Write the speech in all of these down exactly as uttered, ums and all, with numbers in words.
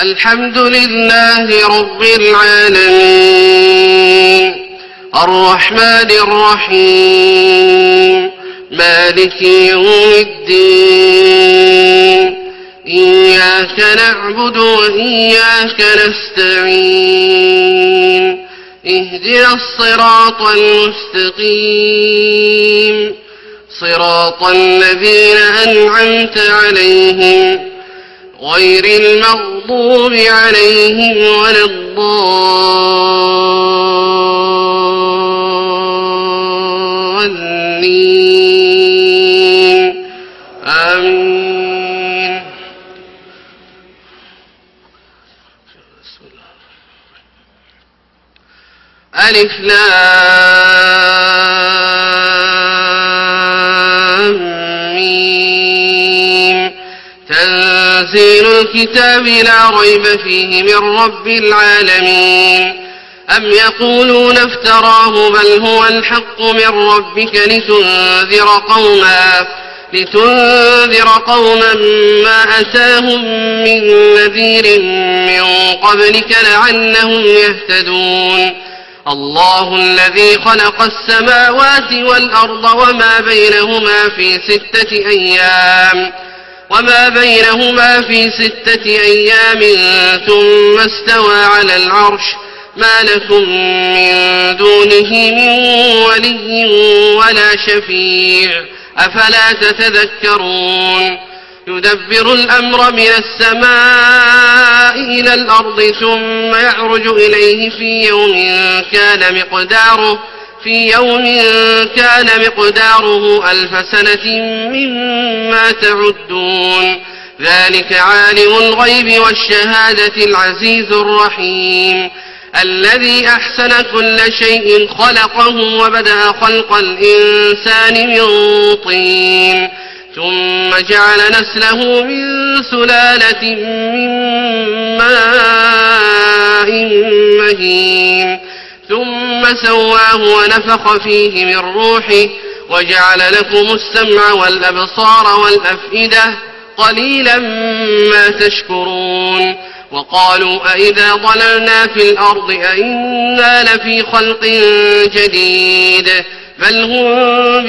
الحمد لله رب العالمين الرحمن الرحيم مالك يوم الدين إياك نعبد وإياك نستعين اهدنا الصراط المستقيم صراط الذين أنعمت عليهم غير المغضوب عليهم ولا الضالين آمين. ألف لام ميم تنزيل الكتاب لا ريب فيه من رب العالمين. أم يقولون افتراه بل هو الحق من ربك لتنذر قوما لتنذر قوما ما أتاهم من نذير من قبلك لعلهم يهتدون. الله الذي خلق السماوات والأرض وما بينهما في ستة أيام وما بينهما في ستة أيام ثم استوى على العرش ما لكم من دونه من ولي ولا شفيع أفلا تتذكرون. يدبر الأمر من السماء إلى الأرض ثم يعرج إليه في يوم كان مقداره في يوم كان مقداره ألف سنة مما تعدون. ذلك عالم الغيب والشهادة العزيز الرحيم الذي أحسن كل شيء خلقه وبدأ خلق الإنسان من طين ثم جعل نسله من سلالة من ماء مهين ثم سواه ونفخ فيه من روحه وجعل لكم السمع والأبصار والأفئدة قليلا ما تشكرون. وقالوا أئذا ضللنا في الأرض أئنا لفي خلق جديد بل هم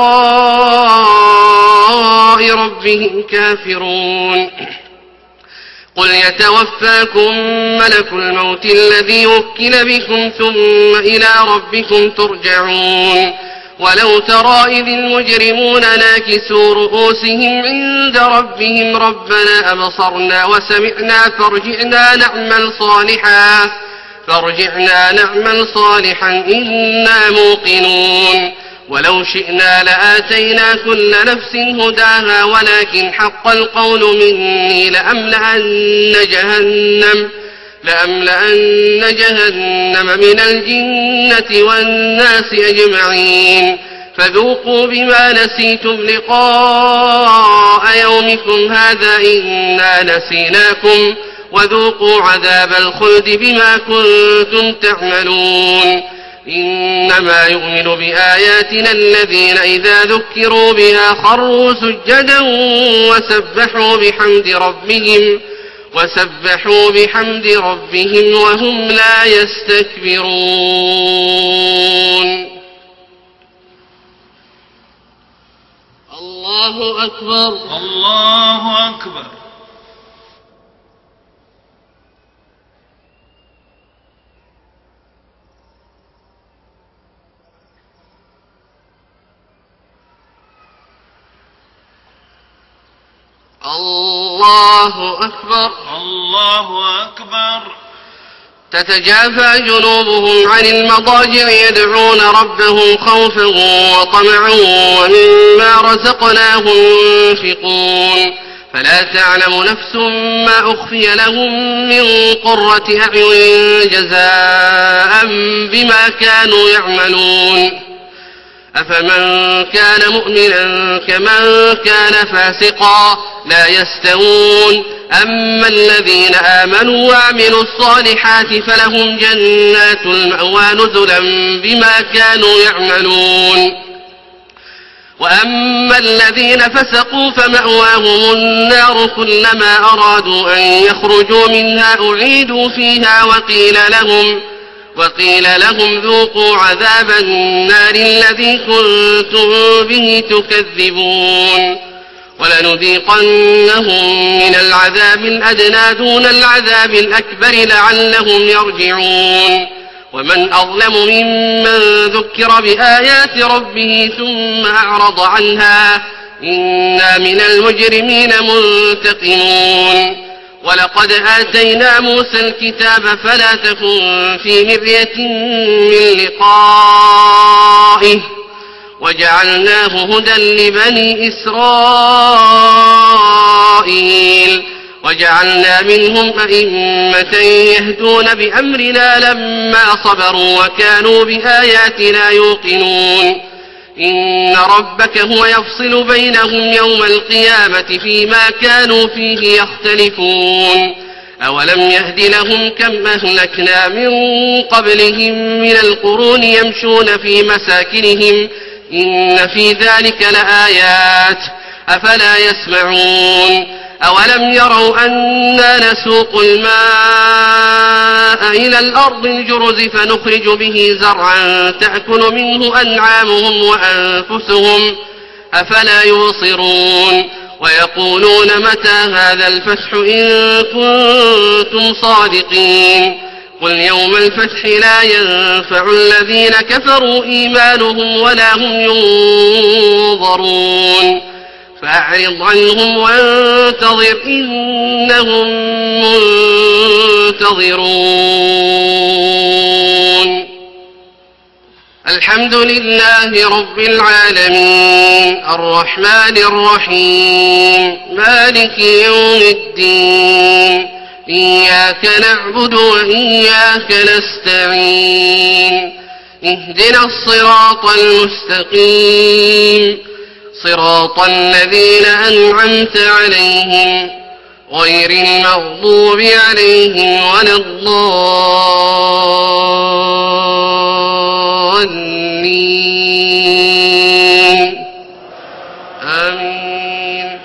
بلقاء ربهم كافرون. قل يتوفاكم ملك الموت الذي وكل بكم ثم إلى ربكم ترجعون. ولو ترى إذ المجرمون ناكسوا رؤوسهم عند ربهم ربنا أبصرنا وسمعنا فارجعنا نعمل صالحا فارجعنا نعمل صالحا إنا موقنون. ولو شئنا لآتينا كل نفس هداها ولكن حق القول مني لأملأن جهنم لأملأن جهنم من الجنة والناس أجمعين فذوقوا بما نسيتم لقاء يومكم هذا إنا نسيناكم وذوقوا عذاب الخلد بما كنتم تعملون. إنما يؤمن بآياتنا الذين إذا ذكروا بها خروا سجدا وسبحوا بحمد ربهم وسبحوا بحمد ربهم وهم لا يستكبرون. الله أكبر الله أكبر. الله أكبر الله أكبر. تتجافى جنوبهم عن المضاجع يدعون ربهم خوفا وطمعا ومما رزقناهم ينفقون فلا تعلم نفس ما أخفي لهم من قرة أعين جزاء بما كانوا يعملون. أفمن كان مؤمنا كمن كان فاسقا لا يستوون. أما الذين آمنوا وعملوا الصالحات فلهم جنات المأوى نزلا بما كانوا يعملون. وأما الذين فسقوا فمأواهم النار كلما أرادوا أن يخرجوا منها أعيدوا فيها وقيل لهم, وقيل لهم ذوقوا عذاب النار الذي كنتم به تكذبون ولنذيقنهم من العذاب الأدنى دون العذاب الأكبر لعلهم يرجعون ومن أظلم ممن ذكر بآيات ربه ثم أعرض عنها إنا من المجرمين منتقمون ولقد آتينا موسى الكتاب فلا تكن في مرية من لقائه وجعلناه هدى لبني إسرائيل وجعلنا منهم أئمة يهدون بأمرنا لما صبروا وكانوا بآياتنا يوقنون إن ربك هو يفصل بينهم يوم القيامة فيما كانوا فيه يختلفون أولم يهد لهم كم أهلكنا من قبلهم من القرون يمشون في مساكنهم إن في ذلك لآيات أفلا يسمعون أولم يروا أنا نسوق الماء إلى الأرض الجرز فنخرج به زرعا تأكل منه أنعامهم وأنفسهم أفلا يبصرون ويقولون متى هذا الفتح إن كنتم صادقين قل يوم الفتح لا ينفع الذين كفروا إيمانهم ولا هم ينظرون فأعرض عنهم وانتظر إنهم منتظرون الحمد لله رب العالمين الرحمن الرحيم مالك يوم الدين إياك نعبد وإياك نستعين اهدنا الصراط المستقيم صراط الذين أنعمت عليهم غير المغضوب عليهم ولا الضالين آمين.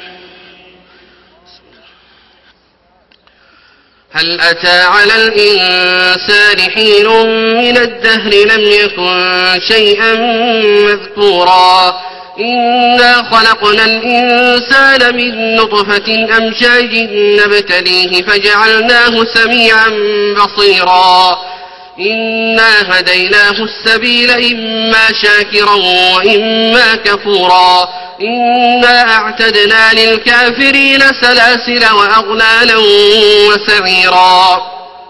هل أتى على الإنسان حين من الدهر لم يكن شيئا مذكورا إنا خلقنا الإنسان من نطفة أمشاج نبتليه فجعلناه سميعا بصيرا إنا هديناه السبيل إما شاكرا وإما كفورا إنا أعتدنا للكافرين سلاسل وأغلالا وسعيرا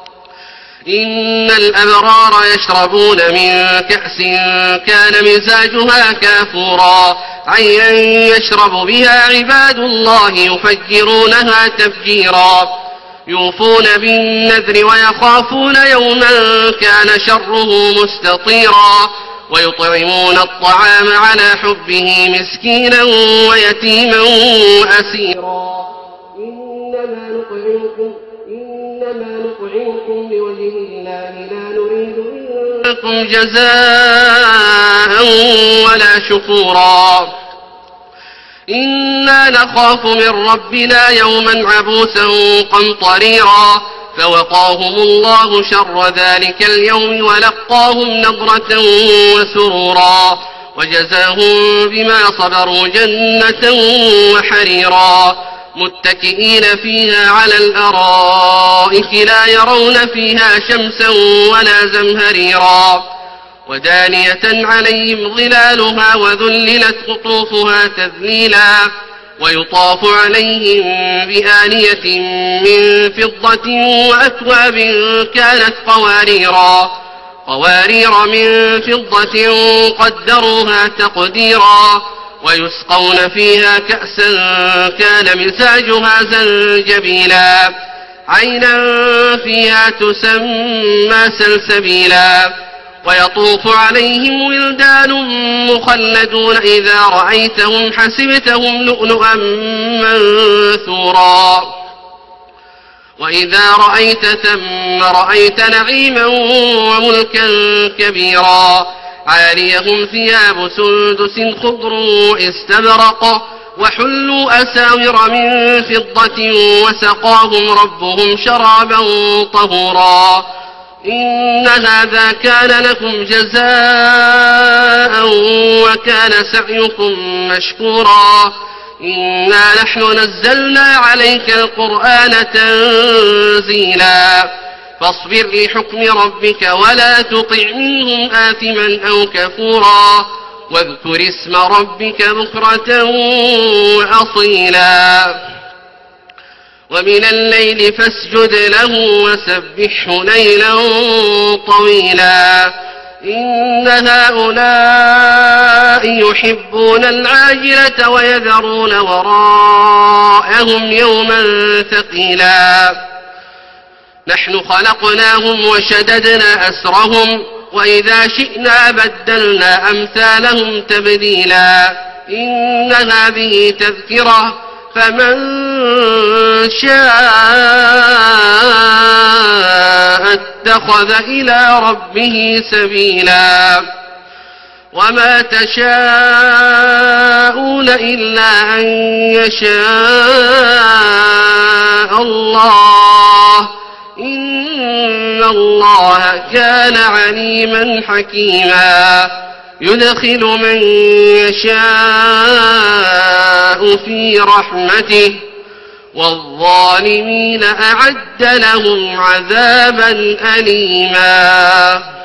إن الأبرار يشربون من كأس كان مزاجها كافورا عينا يشرب بها عباد الله يفجرونها تفجيرا يوفون بالنذر ويخافون يوما كان شره مستطيرا ويطعمون الطعام على حبه مسكينا ويتيما وأسيرا إنما نطعمكم إنما نطعمكم لوجه الله لا نريد منكم جزاء ولا شكورا إنا نخاف من ربنا يوما عبوسا قمطريرا فوقاهم الله شر ذلك اليوم ولقاهم نضرة وسرورا وجزاهم بما صبروا جنة وحريرا متكئين فيها على الأرائك لا يرون فيها شمسا ولا زمهريرا ودانية عليهم ظلالها وذللت قطوفها تذليلا ويطاف عليهم بآنية من فضة وأكواب كانت قواريرا قوارير من فضة قدروها تقديرا ويسقون فيها كأسا كان مزاجها زنجبيلا عينا فيها تسمى سلسبيلا ويطوف عليهم ولدان مخلدون إذا رأيتهم حسبتهم لؤلؤا منثورا وإذا رأيت ثم رأيت نعيما وملكا كبيرا عاليهم ثياب سندس خضر استبرق وحلوا أساور من فضة وسقاهم ربهم شرابا طهورا إن هذا كان لكم جزاء وكان سعيكم مشكورا إنا نحن نزلنا عليك القرآن تنزيلا فاصبر لحكم ربك ولا تطع منهم آثما أو كفورا واذكر اسم ربك بكرة وأصيلا ومن الليل فاسجد له وسبحه ليلا طويلا إن هؤلاء يحبون العاجلة ويذرون وراءهم يوما ثقيلا نحن خلقناهم وشددنا أسرهم وإذا شئنا بدلنا أمثالهم تبديلا إن هذه تذكرة فمن شاء اتخذ إلى ربه سبيلا وما تشاءون إلا أن يشاء الله إن الله كان عليما حكيما يدخل من يشاء في رحمته والظالمين أعد لهم عذابا أليما.